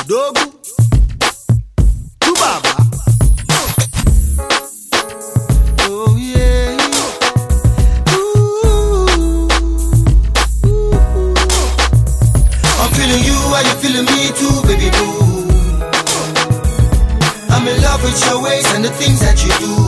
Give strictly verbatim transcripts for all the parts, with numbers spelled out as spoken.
Dogu Tubaba. Oh yeah. Ooh, ooh. I'm feeling you, are you feeling me too, baby boo? I'm in love with your ways and the things that you do.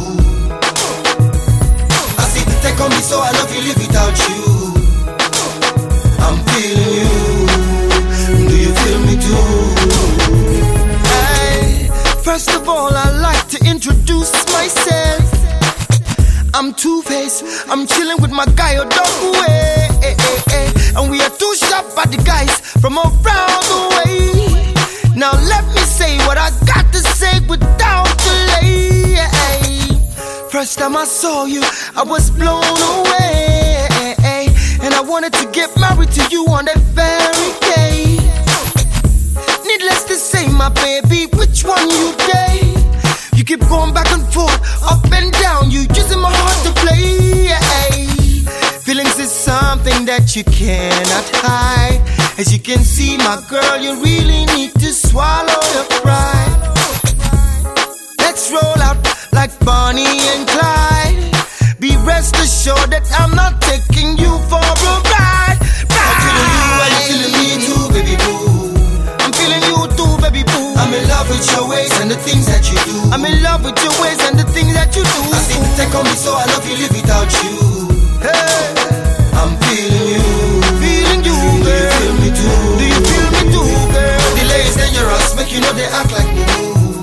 I see the tech on me, so I love you, live without you. I'm feeling you. Do you feel me too? Hey, first of all, I like to introduce myself. I'm Two-Face, I'm chilling with my guy Odogu, eh, eh, eh, eh. And we are two sharp body guys from around the way. Now let me say what I got to say without delay. First time I saw you, I was blown away, and I wanted to get married to you on that very day. Needless to say, my baby, which one you day? You keep going back and forth, up and down, you using my heart to play. Feelings is something that you cannot hide. As you can see, my girl, you really need to swallow your pride. Let's roll out like Bonnie and Clyde. Be rest assured that I'm not taking you for a ride. I'm feeling you, are you feeling me too, baby boo? I'm feeling you too, baby boo. I'm in love with your ways and the things that you do. I'm in love with your ways and the things that you do. I see the tech on me, so I love you, live without you. Hey, I'm feeling you, feeling you, girl. Do you feel me too? Do you feel me too, girl? Delay is dangerous, make you know they act like me.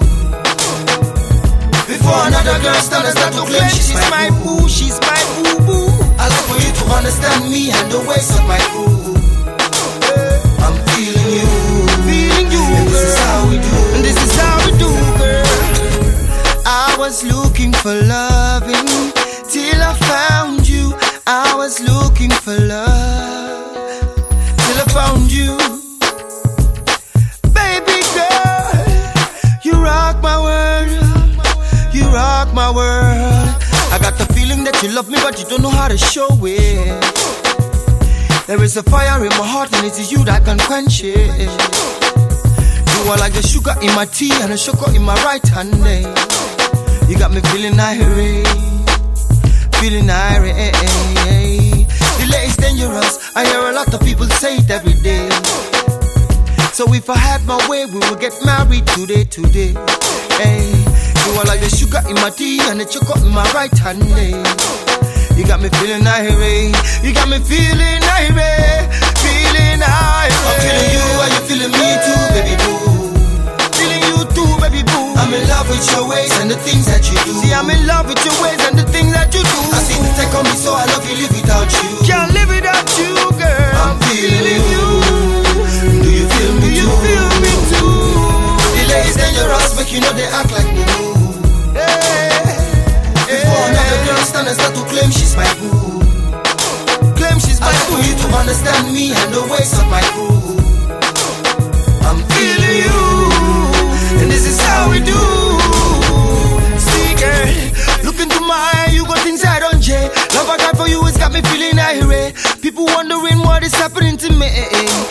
Before another girl stand and start to claim she's my boo, she's my boo boo. I like for you to understand me and the ways of my crew. I'm feeling you, feeling you, and this is how we do, and this is how we do, girl. I was looking for loving till I found you. I was looking for love till I found you. Baby girl, you rock my world. You rock my world. I got the feeling that you love me, but you don't know how to show it. There is a fire in my heart, and it is you that can quench it. You are like the sugar in my tea and the sugar in my right hand. Eh? You got me feeling irate, feeling irate. Delay is dangerous. I hear a lot of people say it every day. So if I had my way, we would get married today, today. Hey. You are like the sugar in my tea and the chocolate in my right hand. Eh? You got me feeling irate. You got me feeling irate, feeling irate. I'm feeling you, are you feeling me too, baby boo? Feeling you too, baby boo. I'm in love with your ways and the things that you do. See, I'm in love with your ways and the things that you do. I see the tech on me, so I love you, live without you. Can't live without you, girl. I'm feeling you. Do you feel me too? Do you feel me too? Delay is dangerous, make you know they act like me. Before another girl stand and start to claim she's my boo, claim she's my boo. I like for you to understand me and the ways of my crew. I'm feeling you, and this is how we do. See girl, look into my eye, you got inside on J. Love I got for you, it's got me feeling irate. People wondering what is happening to me.